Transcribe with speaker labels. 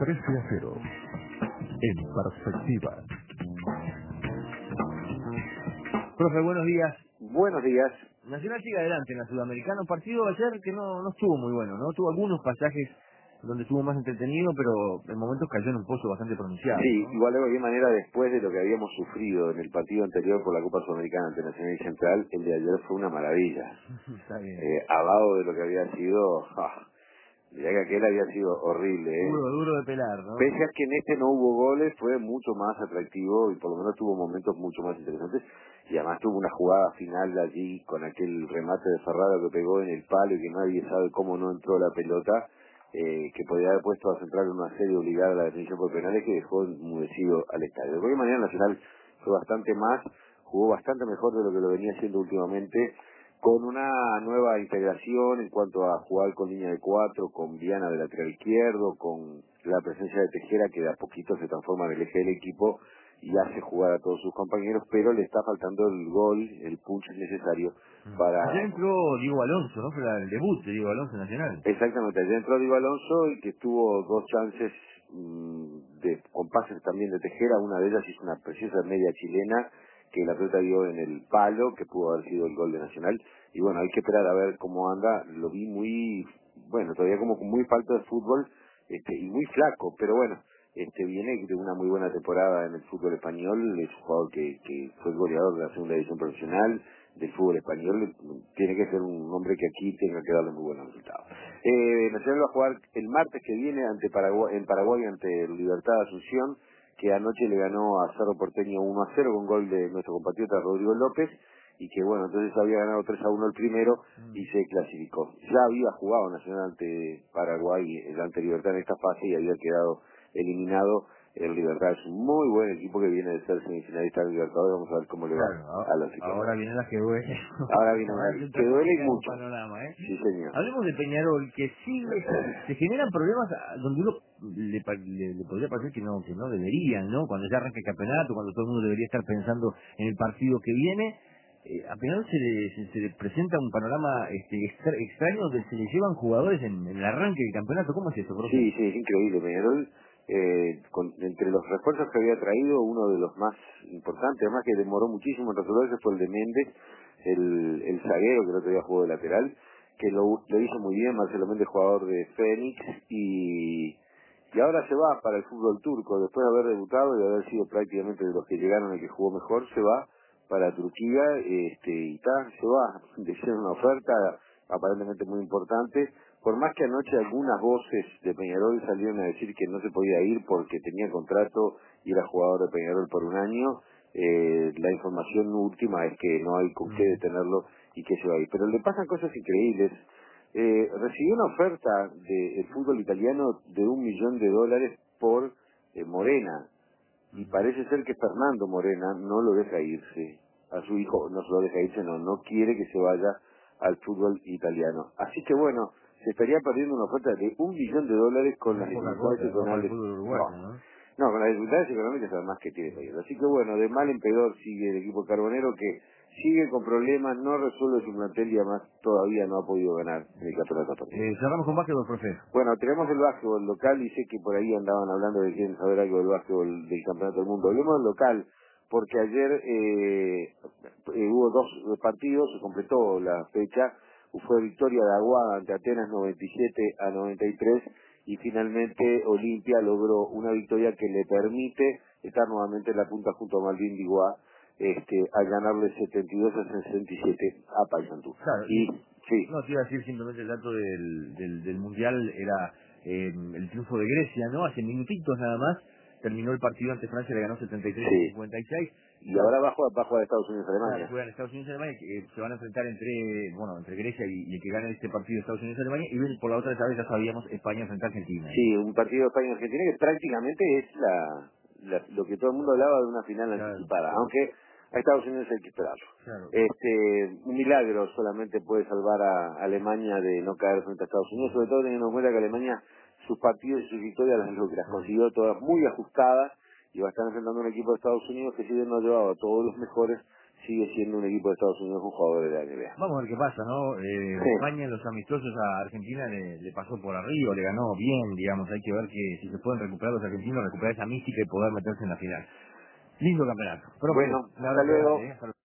Speaker 1: 13-0. En perspectiva.
Speaker 2: Profe, buenos días.
Speaker 3: Buenos días.
Speaker 2: Nacional sigue adelante en la Sudamericana. Partido ayer que no estuvo muy bueno, ¿no? Tuvo algunos pasajes donde estuvo más entretenido, pero en momentos cayó en un pozo bastante pronunciado,
Speaker 3: Sí,
Speaker 2: ¿no?
Speaker 3: igual de cualquier manera, después de lo que habíamos sufrido en el partido anterior por la Copa Sudamericana ante Nacional y Central, el de ayer fue una maravilla.
Speaker 2: Está bien.
Speaker 3: Al lado de lo que había sido, mirá que aquel había sido horrible,
Speaker 2: Duro de pelar, ¿no?
Speaker 3: Pese a que en este no hubo goles, fue mucho más atractivo y por lo menos tuvo momentos mucho más interesantes. Y además tuvo una jugada final allí con aquel remate de Ferraro que pegó en el palo y que nadie sabe cómo no entró la pelota, que podía haber puesto a Central en una serie obligada a la definición por penales, que dejó enmudecido al estadio. De cualquier manera, Nacional fue bastante más, jugó bastante mejor de lo que lo venía haciendo últimamente, con una nueva integración en cuanto a jugar con línea de 4, con Viana de lateral izquierdo, con la presencia de Tejera, que de a poquito se transforma en el eje del equipo y hace jugar a todos sus compañeros, pero le está faltando el gol, el punch necesario para...
Speaker 2: Ayer entró Diego Alonso, ¿no? Fue el debut de Diego Alonso en Nacional.
Speaker 3: Exactamente, ayer entró Diego Alonso y que tuvo dos chances con pases también de Tejera. Una de ellas hizo una preciosa media chilena que la pelota dio en el palo, que pudo haber sido el gol de Nacional. Y bueno, hay que esperar a ver cómo anda. Lo vi muy, bueno, todavía como con muy falta de fútbol, y muy flaco, pero bueno, viene de una muy buena temporada en el fútbol español. Es un jugador que fue goleador de la segunda división profesional del fútbol español. Tiene que ser un hombre que aquí tenga que darle muy buenos resultados. Nacional va a jugar el martes que viene en Paraguay ante el Libertad de Asunción, que anoche le ganó a Cerro Porteño 1-0 con gol de nuestro compatriota Rodrigo López, y que bueno, entonces había ganado 3-1 el primero y se clasificó. Ya había jugado Nacional ante Paraguay ante Libertad en esta fase y había quedado eliminado. El Libertad es un muy buen equipo que viene de ser semifinalista del Libertadores. Vamos a ver cómo le va a los equipos.
Speaker 2: Ahora vienen las que duelen.
Speaker 3: Ahora viene una que duele mucho.
Speaker 2: Panorama, ¿eh?
Speaker 3: Sí, señor.
Speaker 2: Hablemos de Peñarol, que sigue, se generan problemas donde uno le podría parecer que no deberían, ¿no? Cuando ya arranca el campeonato, cuando todo el mundo debería estar pensando en el partido que viene, a Peñarol se le presenta un panorama extraño donde se le llevan jugadores en el arranque del campeonato. ¿Cómo es eso, profe?
Speaker 3: Sí, es increíble. Peñarol, entre los refuerzos que había traído, uno de los más importantes, además que demoró muchísimo en resolverse, fue el de Méndez, el zaguero que el otro día jugó de lateral, que lo hizo muy bien. Marcelo Méndez, jugador de Fénix, y ahora se va para el fútbol turco. Después de haber debutado y de haber sido prácticamente de los que llegaron el que jugó mejor, se va para Turquía, se va, le hicieron una oferta aparentemente muy importante, por más que anoche algunas voces de Peñarol salieron a decir que no se podía ir porque tenía contrato y era jugador de Peñarol por un año. La información última es que no hay con qué detenerlo y que se va a ir, pero le pasan cosas increíbles. Recibió una oferta del fútbol italiano de $1 millón por Morena, y parece ser que Fernando Morena no lo deja irse, a su hijo no se lo deja irse, no quiere que se vaya al fútbol italiano. Así que bueno, se estaría perdiendo una oferta de $1 millón con las dificultades económicas. No, con las dificultades económicas además que tiene Peñarol. Así que bueno, de mal en peor sigue el equipo carbonero, que sigue con problemas, no resuelve su plantel y además todavía no ha podido ganar en el campeonato.
Speaker 2: Cerramos con básquetbol, profe.
Speaker 3: Bueno, tenemos el básquetbol local y sé que por ahí andaban hablando de que quieren saber algo del básquetbol del campeonato del mundo. Hablemos del local, porque ayer hubo dos partidos, se completó la fecha. Fue victoria de Aguada ante Atenas 97-93, y finalmente Olimpia logró una victoria que le permite estar nuevamente en la punta junto a Malvin Diguá, al ganarle 72-67 a Paysandú.
Speaker 2: Claro,
Speaker 3: Y sí.
Speaker 2: no, te iba a decir simplemente el dato del Mundial, era el triunfo de Grecia, ¿no? Hace minutitos nada más terminó el partido ante Francia, le ganó 73-56.
Speaker 3: Y ahora va a jugar Estados Unidos-Alemania.
Speaker 2: Juegan Estados Unidos y Alemania, que se van a enfrentar entre Grecia y el que gane este partido de Estados Unidos y Alemania, y por la otra vez ya sabíamos España frente a Argentina.
Speaker 3: Sí, un partido de España-Argentina que prácticamente es lo que todo el mundo hablaba de una final anticipada, aunque a Estados Unidos hay que esperarlo.
Speaker 2: Claro.
Speaker 3: Un milagro solamente puede salvar a Alemania de no caer frente a Estados Unidos, sobre todo teniendo en cuenta que Alemania, sus partidos y sus victorias las consiguió todas muy ajustadas, y va a estar enfrentando un equipo de Estados Unidos que, si bien no ha llevado a todos los mejores, sigue siendo un equipo de Estados Unidos un jugador de la NBA.
Speaker 2: Vamos a ver qué pasa, ¿no?
Speaker 3: Sí.
Speaker 2: España en los amistosos a Argentina le pasó por arriba, le ganó bien, digamos. Hay que ver que si se pueden recuperar los argentinos, recuperar esa mística y poder meterse en la final. Lindo campeonato.
Speaker 3: Bueno, hasta luego.